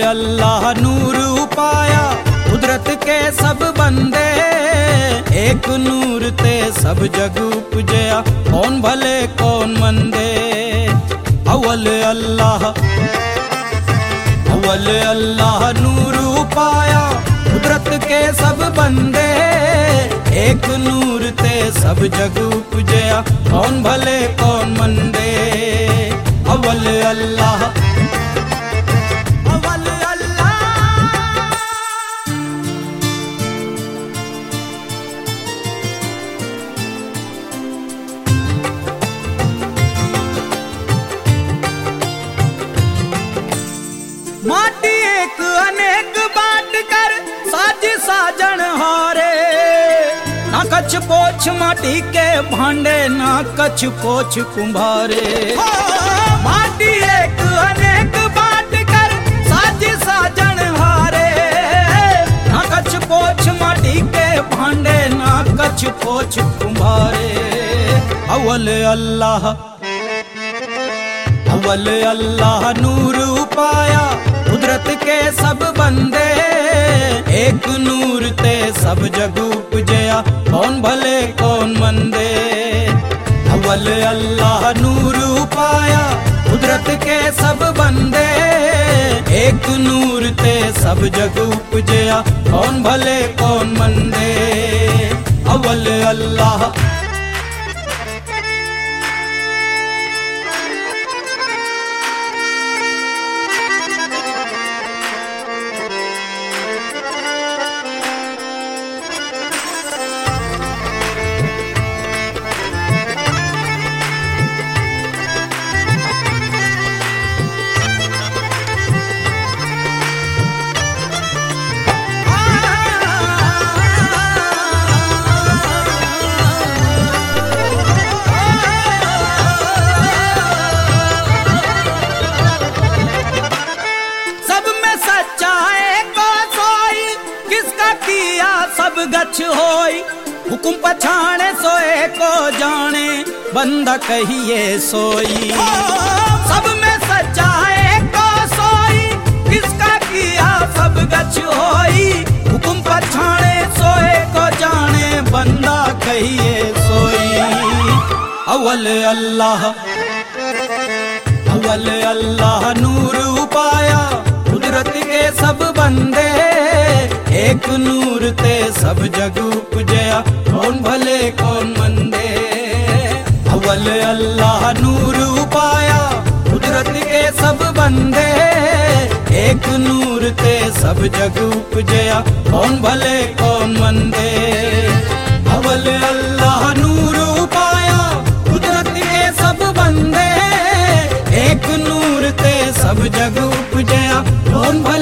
अल्लाह नूर उपाया कुदरत के सब बंदे, एक नूर ते सब जग उपजया, कौन भले कौन मंदे। अव्वल अल्लाह नूर उपाया कुदरत के सब बंदे, एक नूर ते सब जग उपजया, कौन भले कौन मंदे। अव्वल अल्लाह माटी एक अनेक बाट कर साज साजन हारे, ना कछ पोछ माटी के भांडे, ना कछ पोछ कुम्हारे। माटी एक अनेक बाट कर साज साजन हारे, ना कछ पोछ माटी के भांडे, ना कछ पोछ कुम्हारे। अव्वल अल्लाह नूर उपाया कुदरत के सब बंदे, एक नूर ते सब जग उपजया, कौन भले कौन मंदे। अव्वल अल्लाह नूर उपाया कुदरत के सब बंदे, एक नूर ते सब जग उपजया, कौन भले कौन मंदे। अव्वल अल्लाह सब गछ होई, हुकुम पछाणे सोए को जाने, बंदा कहिए सोई। सब में सच्चाई को सोई, किसका किया सब गछ होई, हुकुम पछाणे सोए को जाने, बंदा कहिए सोई। अव्वल अल्लाह नूर उपाया कुदरत के सब बंदे, एक नूर ते सब जग उपजया, कौन भले कौन मंदे। अव्वल अल्लाह नूर उपाया कुदरत के सब बंदे, एक नूर ते सब जग उपजया, कौन भले कौन मंदे। अव्वल अल्लाह नूर उपाया कुदरत के सब बंदे, एक नूर ते सब जग उपजया, कौन भले